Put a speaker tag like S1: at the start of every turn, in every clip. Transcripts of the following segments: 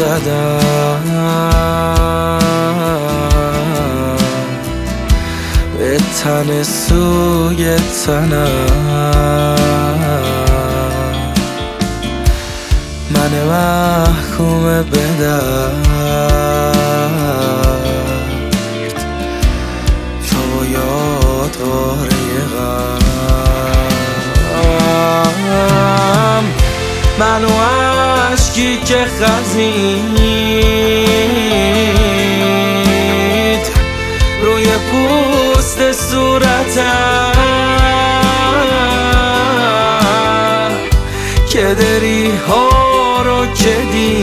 S1: زدم به تن سوی تنم، من محکوم به درد، تو یادگاره غم، من و عشقی که خزید روی پوست صورتم، که دری ها رو که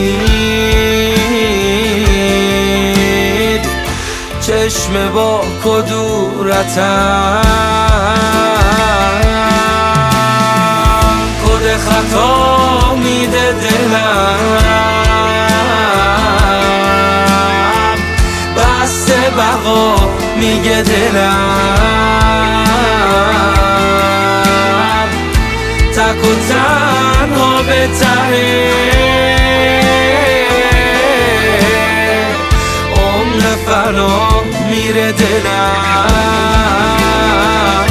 S1: دید چشم با کدورتم، کد خطا میده دلم، بسته بقا میگه دلم، تک و تنها به ته عمر فنا میره دلم،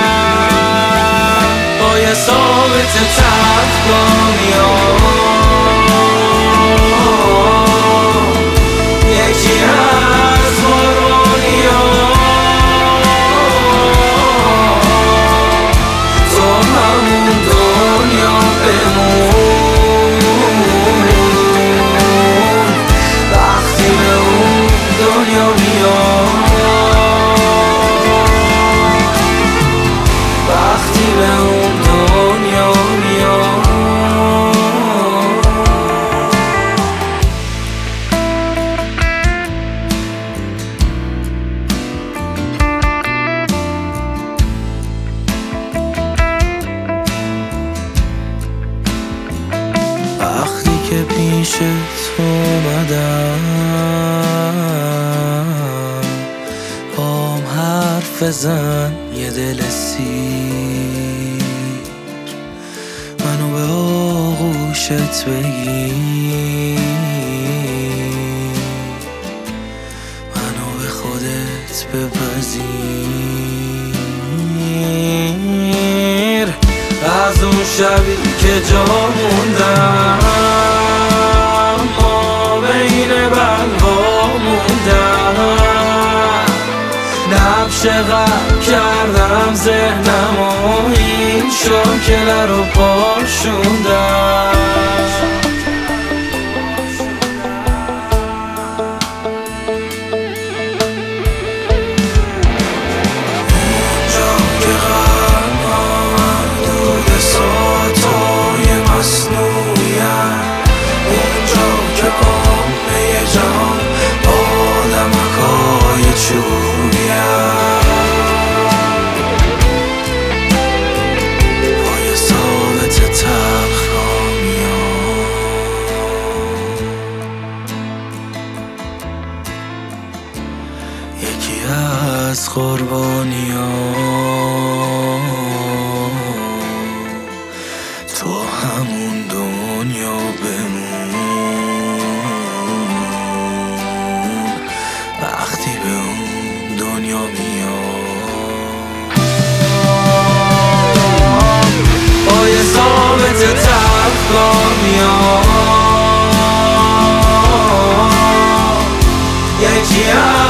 S1: با یه ثابت تفگامیام یکی از بارونیام، تو همون دنیا بمون، وقتی به اون دنیا میام، وقتی به اون دنیا میام. وقتی که پیشت اومدم بام حرف بزن یه دل سیر، منو به آغوشت بگیر، منو به خودت بپذیر، از اون شبی که جا موندم ما بین بلوا موندم، نبش غم کردم ذهنم و این شاکله رو پاشوندم، اونجا که قلبم محدود ساعتهای مصنوعیم، اونجا که قمه جهان آدمکای چوبیم، پای ثابت تلخکامیام یکی از قربانیام، تو همون دنیا بمون، وقتی به اون دنیا میام، با یه ثابت تلخکامیام یکی